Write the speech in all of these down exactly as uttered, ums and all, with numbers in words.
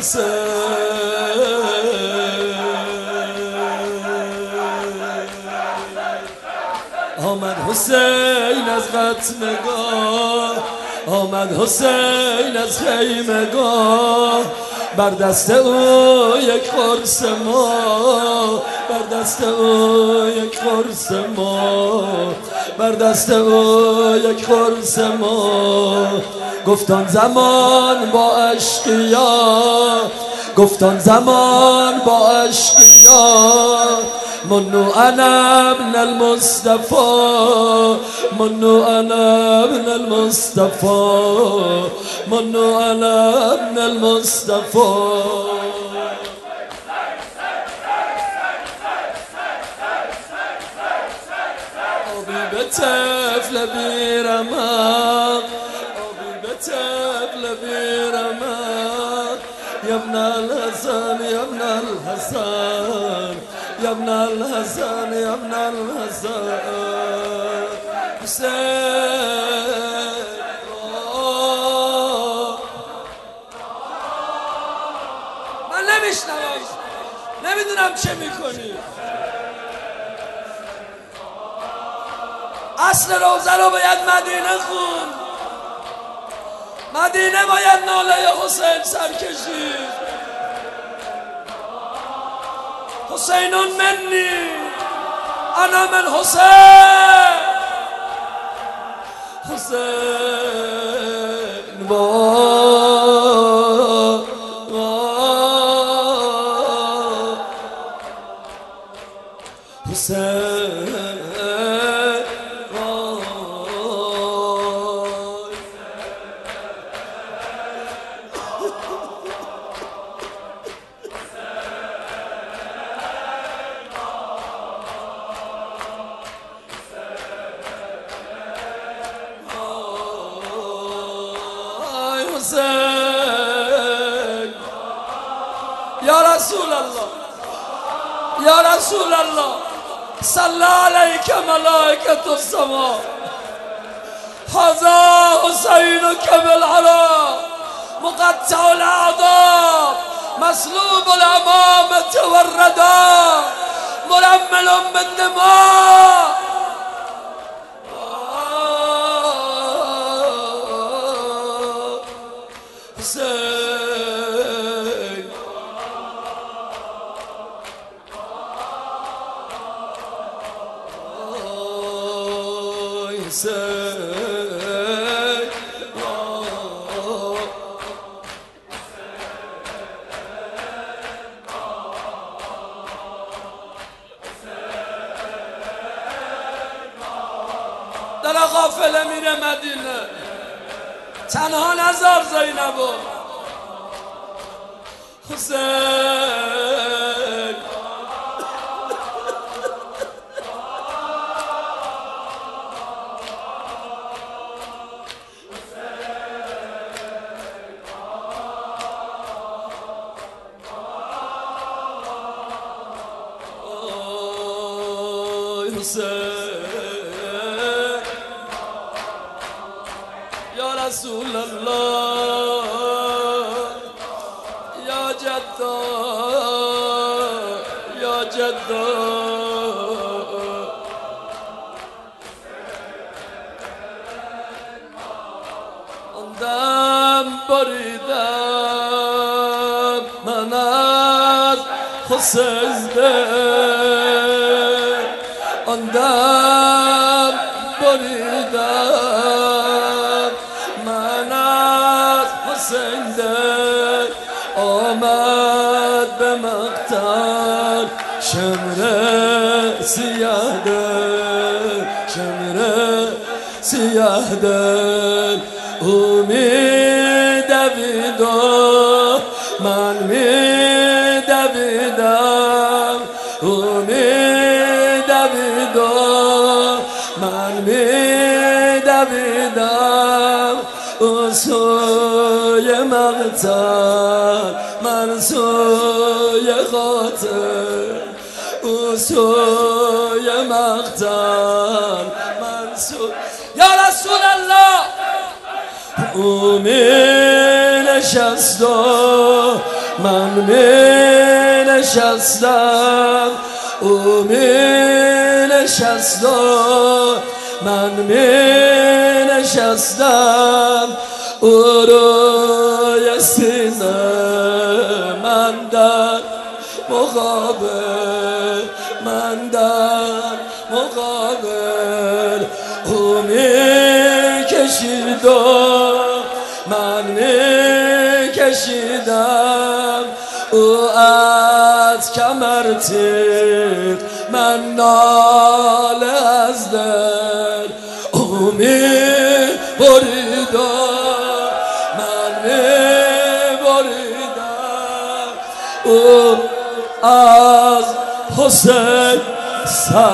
آمد حسین از ختمگاه، آمد حسین از خیمگاه، بر دست او یک قرص ما، بر دست او یک قرص ما، بر دست او یک قرص ما. گفتان زمان با اشقیا، گفتان زمان با اشقیا، منو انا ابن المصطفى، منو انا ابن المصطفى، منو انا ابن المصطفى. حبیب طفل بیرمق، حبیب طفل بیرمق، یا ابن الحسن یا ابن الحسن، یا ابن الحسن یا ابن الحسن. حسین من نمیشنوم، نمیدونم چه میکنی. اصل روزه رو باید مدینه خون، مدینه باید ناله حسین سرکشید. حسین منی انا من حسین، حسین با حسین یا رسول الله، یا رسول الله، صلی علیک ملائکة السما، هذا حسینک بالعراق مقطع الاعضاء مسلوب الامامة والرداء مرمل بالدماء. حسین حسین در قافله میره مدینه، تنها نزار زینبو. حسین حسین یا رسول الله، یا جدا یا جدا. آن دم بریدم من از حسین دل، آن دم بریدم من از حسین دل. آمد به مقتل شمر سیاه دل، شمر سیاه دل. او می دوید و من می دویدم، او می دوید و من می دویدم. او سوی مقتل من سوی قاتل، او سوی مقتل من سوی. یا رسول الله، او می نشست و من می نشستم او می نشستم من می نشستم او روی سینه من در مقابل من در مقابل او می کشید و من می کشیدم او از کمر تیر من ناله از دل او می برید و من می بریدم او از حسین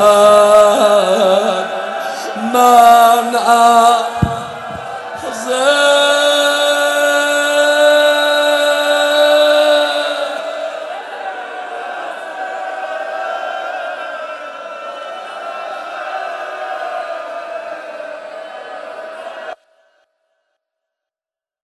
سر من از حسین